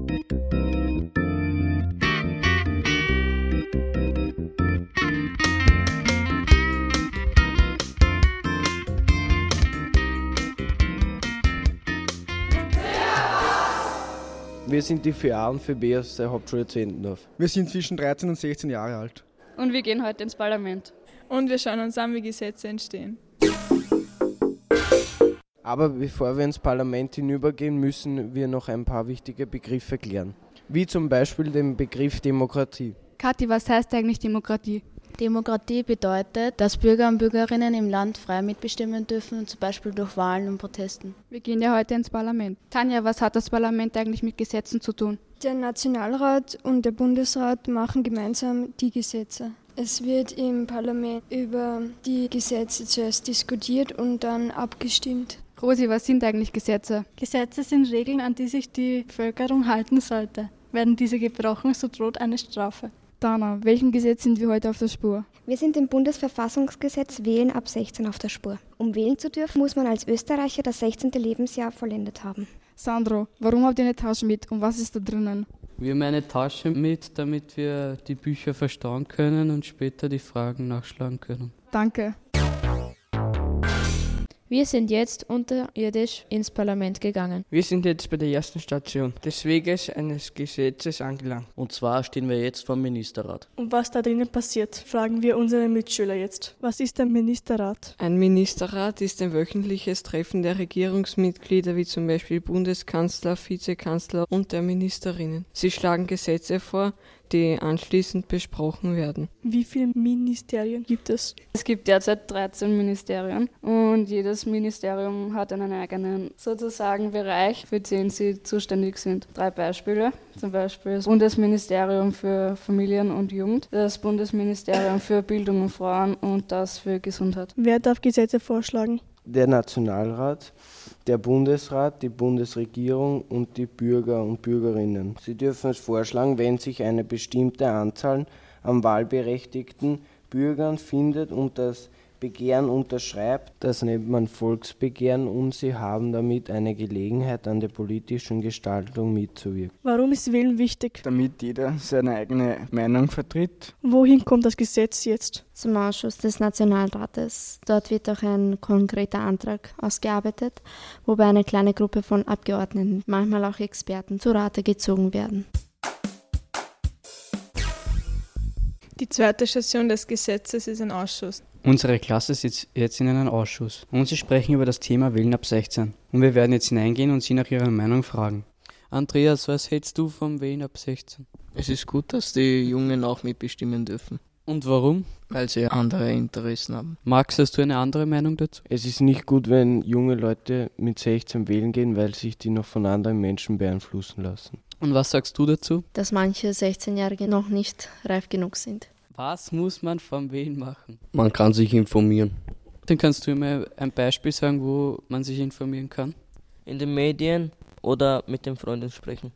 Wir sind die 4a und 4b aus der Hauptschule Zentendorf. Wir sind zwischen 13 und 16 Jahre alt. Und wir gehen heute ins Parlament. Und wir schauen uns an, wie Gesetze entstehen. Aber bevor wir ins Parlament hinübergehen, müssen wir noch ein paar wichtige Begriffe klären. Wie zum Beispiel den Begriff Demokratie. Kathi, was heißt eigentlich Demokratie? Demokratie bedeutet, dass Bürger und Bürgerinnen im Land frei mitbestimmen dürfen, zum Beispiel durch Wahlen und Protesten. Wir gehen ja heute ins Parlament. Tanja, was hat das Parlament eigentlich mit Gesetzen zu tun? Der Nationalrat und der Bundesrat machen gemeinsam die Gesetze. Es wird im Parlament über die Gesetze zuerst diskutiert und dann abgestimmt. Rosi, was sind eigentlich Gesetze? Gesetze sind Regeln, an die sich die Bevölkerung halten sollte. Werden diese gebrochen, so droht eine Strafe. Dana, welchem Gesetz sind wir heute auf der Spur? Wir sind dem Bundesverfassungsgesetz Wählen ab 16 auf der Spur. Um wählen zu dürfen, muss man als Österreicher das 16. Lebensjahr vollendet haben. Sandro, warum habt ihr eine Tasche mit und was ist da drinnen? Wir haben eine Tasche mit, damit wir die Bücher verstauen können und später die Fragen nachschlagen können. Danke. Wir sind jetzt unterirdisch ins Parlament gegangen. Wir sind jetzt bei der ersten Station des Weges eines Gesetzes angelangt. Und zwar stehen wir jetzt vor dem Ministerrat. Und was da drinnen passiert, fragen wir unsere Mitschüler jetzt. Was ist ein Ministerrat? Ein Ministerrat ist ein wöchentliches Treffen der Regierungsmitglieder, wie zum Beispiel Bundeskanzler, Vizekanzler und der Ministerinnen. Sie schlagen Gesetze vor, die anschließend besprochen werden. Wie viele Ministerien gibt es? Es gibt derzeit 13 Ministerien und jedes Ministerium hat einen eigenen sozusagen Bereich, für den sie zuständig sind. 3 Beispiele, zum Beispiel das Bundesministerium für Familien und Jugend, das Bundesministerium für Bildung und Frauen und das für Gesundheit. Wer darf Gesetze vorschlagen? Der Nationalrat, der Bundesrat, die Bundesregierung und die Bürger und Bürgerinnen. Sie dürfen es vorschlagen, wenn sich eine bestimmte Anzahl an wahlberechtigten Bürgern findet und das Begehren unterschreibt. Das nennt man Volksbegehren und sie haben damit eine Gelegenheit, an der politischen Gestaltung mitzuwirken. Warum ist Wählen wichtig? Damit jeder seine eigene Meinung vertritt. Wohin kommt das Gesetz jetzt? Zum Ausschuss des Nationalrates. Dort wird auch ein konkreter Antrag ausgearbeitet, wobei eine kleine Gruppe von Abgeordneten, manchmal auch Experten, zu Rate gezogen werden. Die zweite Station des Gesetzes ist ein Ausschuss. Unsere Klasse sitzt jetzt in einem Ausschuss und sie sprechen über das Thema Wählen ab 16. Und wir werden jetzt hineingehen und sie nach ihrer Meinung fragen. Andreas, was hältst du vom Wählen ab 16? Es ist gut, dass die Jungen auch mitbestimmen dürfen. Und warum? Weil sie andere Interessen haben. Max, hast du eine andere Meinung dazu? Es ist nicht gut, wenn junge Leute mit 16 wählen gehen, weil sich die noch von anderen Menschen beeinflussen lassen. Und was sagst du dazu? Dass manche 16-Jährige noch nicht reif genug sind. Was muss man vom Wählen machen? Man kann sich informieren. Dann kannst du mir ein Beispiel sagen, wo man sich informieren kann? In den Medien oder mit den Freunden sprechen.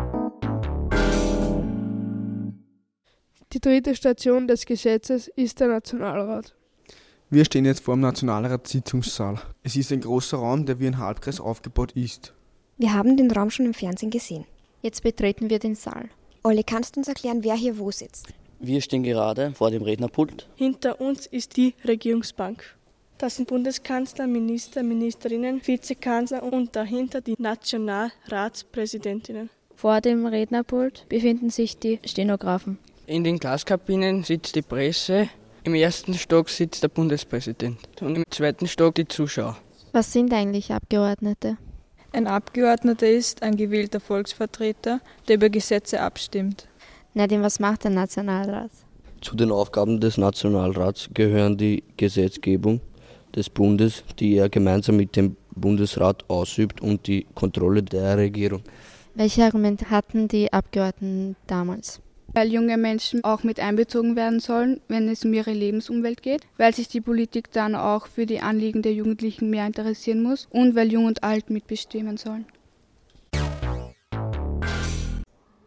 Die dritte Station des Gesetzes ist der Nationalrat. Wir stehen jetzt vor dem Nationalratssitzungssaal. Es ist ein großer Raum, der wie ein Halbkreis aufgebaut ist. Wir haben den Raum schon im Fernsehen gesehen. Jetzt betreten wir den Saal. Olli, kannst du uns erklären, wer hier wo sitzt? Wir stehen gerade vor dem Rednerpult. Hinter uns ist die Regierungsbank. Das sind Bundeskanzler, Minister, Ministerinnen, Vizekanzler und dahinter die Nationalratspräsidentinnen. Vor dem Rednerpult befinden sich die Stenografen. In den Glaskabinen sitzt die Presse, im ersten Stock sitzt der Bundespräsident und im zweiten Stock die Zuschauer. Was sind eigentlich Abgeordnete? Ein Abgeordneter ist ein gewählter Volksvertreter, der über Gesetze abstimmt. Nadine, was macht der Nationalrat? Zu den Aufgaben des Nationalrats gehören die Gesetzgebung des Bundes, die er gemeinsam mit dem Bundesrat ausübt, und die Kontrolle der Regierung. Welche Argumente hatten die Abgeordneten damals? Weil junge Menschen auch mit einbezogen werden sollen, wenn es um ihre Lebensumwelt geht, weil sich die Politik dann auch für die Anliegen der Jugendlichen mehr interessieren muss und weil Jung und Alt mitbestimmen sollen.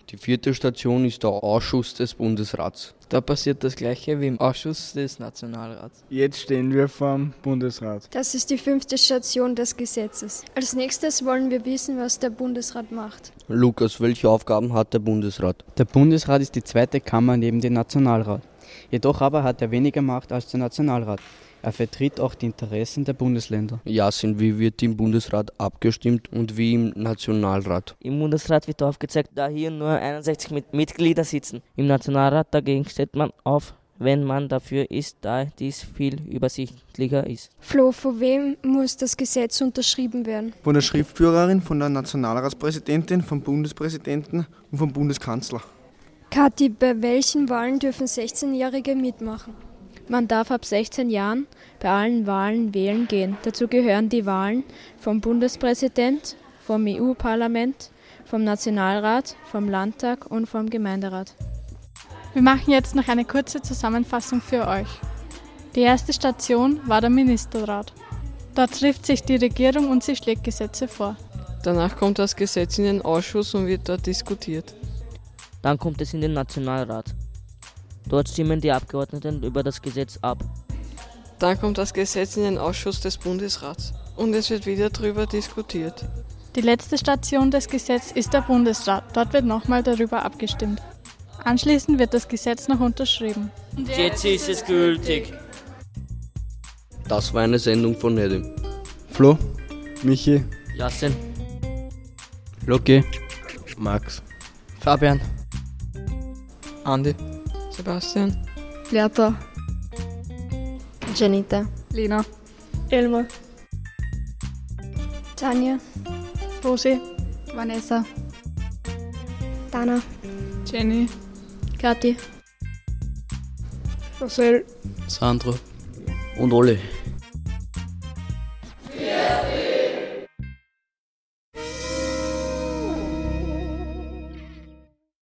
Die 4. Station ist der Ausschuss des Bundesrats. Da passiert das gleiche wie im Ausschuss des Nationalrats. Jetzt stehen wir vor dem Bundesrat. Das ist die 5. Station des Gesetzes. Als nächstes wollen wir wissen, was der Bundesrat macht. Lukas, welche Aufgaben hat der Bundesrat? Der Bundesrat ist die zweite Kammer neben dem Nationalrat. Jedoch aber hat er weniger Macht als der Nationalrat. Er vertritt auch die Interessen der Bundesländer. Yasin, wie wird im Bundesrat abgestimmt und wie im Nationalrat? Im Bundesrat wird aufgezeigt, da hier nur 61 Mitglieder sitzen. Im Nationalrat dagegen steht man auf, wenn man dafür ist, da dies viel übersichtlicher ist. Flo, von wem muss das Gesetz unterschrieben werden? Von der Schriftführerin, von der Nationalratspräsidentin, vom Bundespräsidenten und vom Bundeskanzler. Kathi, bei welchen Wahlen dürfen 16-Jährige mitmachen? Man darf ab 16 Jahren bei allen Wahlen wählen gehen. Dazu gehören die Wahlen vom Bundespräsident, vom EU-Parlament, vom Nationalrat, vom Landtag und vom Gemeinderat. Wir machen jetzt noch eine kurze Zusammenfassung für euch. Die erste Station war der Ministerrat. Dort trifft sich die Regierung und sie schlägt Gesetze vor. Danach kommt das Gesetz in den Ausschuss und wird dort diskutiert. Dann kommt es in den Nationalrat. Dort stimmen die Abgeordneten über das Gesetz ab. Dann kommt das Gesetz in den Ausschuss des Bundesrats und es wird wieder darüber diskutiert. Die letzte Station des Gesetzes ist der Bundesrat. Dort wird nochmal darüber abgestimmt. Anschließend wird das Gesetz noch unterschrieben. Und jetzt ist es gültig. Das war eine Sendung von Nedim. Flo, Michi, Yasin, Loki, Max, Fabian, Andi, Sebastian, Leata, Janita, Lena, Elmar, Tanja, Rosi, Vanessa, Dana, Jenny, Kathi, Marcel, Sandro Und Ole.